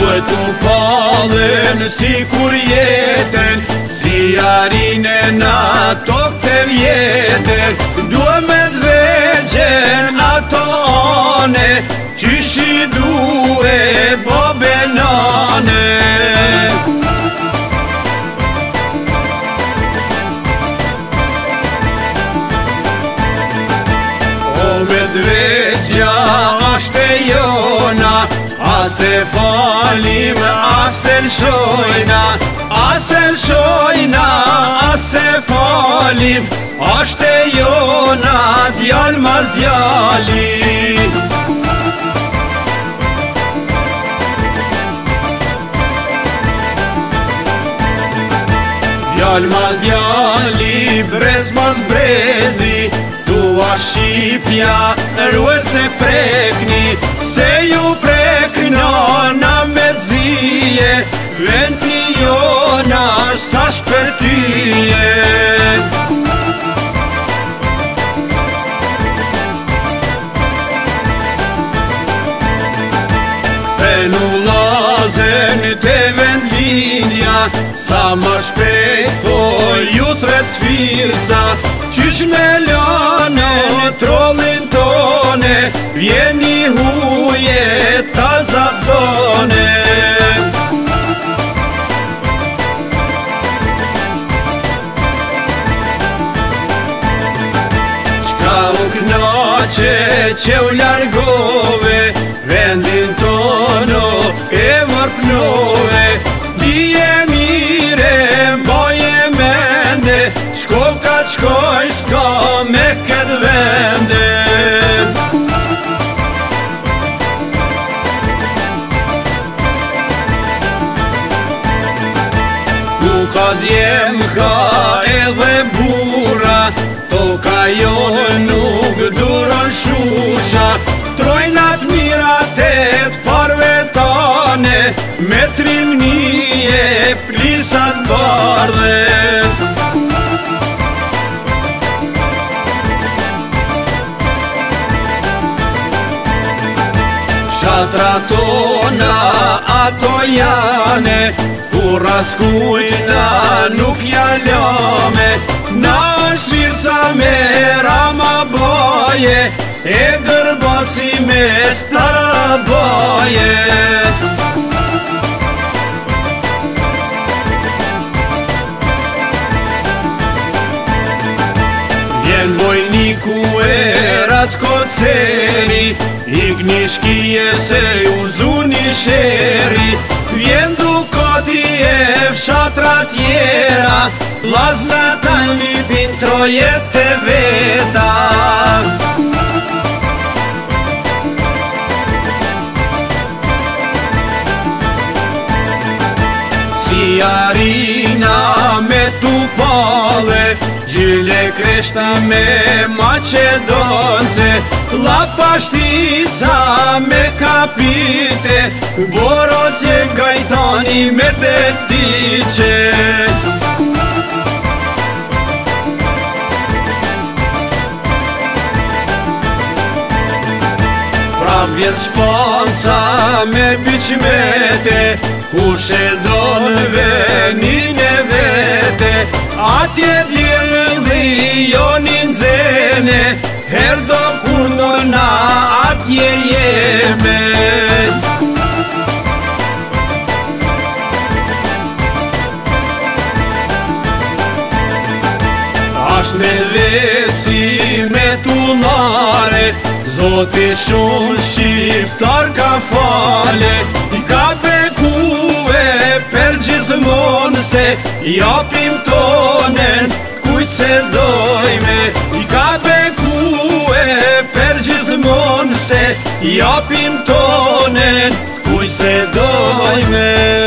Tu palën si kur jetën, zjarine na tokë të vjetër. Dua me dveqen ato ane, qyshi due bobe nane. O me dveqja ashte jona, ase falim, ase lshojna, ase lshojna, ase falim, ashte jona djal mas djali. Djal mas djali, brez mas brezi, tua Shqipja ruet se prekni, se ju preknona me dzije, venti jona sa shpërtyje. Fenu lazen te vendlindja, sa ma shpejt po ju thret sfirca, qysh me lane trollin tone, vjeni huje ta zabdone. Qka u knaqe që u largove, vendin tono e vërpnove, dije mire mboje mende, shko ka qkoj s'ka me këtë vende. Ku ka djem ka edhe bura, toka jonë nuk duron shusha, trojnat mirat e t'parve tane, me trimnije plisat bardhe. Shatra tona ato jane, kur raskujna nuk jalame, na shvirca me rama boje, e gërbaci me stara boje. Vjen vojniku erat koceri, igni shkije se uzuni sheri, vjen dukoti e fshatra tjera, plazata lipin trojet e veta. Si arina me tupale, gjyle kreshta me Macedonce, la pashtica me kapite, boroce gajtani me tetice. Vjet shpanca me biqmete, kushe don venin e vete, atje djeli jonin zene, her do kundona atje jeme. Ashtë me veci me tullare, Zoti shumë shqiptar ka fale, I ka bekue për gjithmonë se japim tonen kujt se dojme. I ka bekue për gjithmonë se japim tonen kujt se dojme.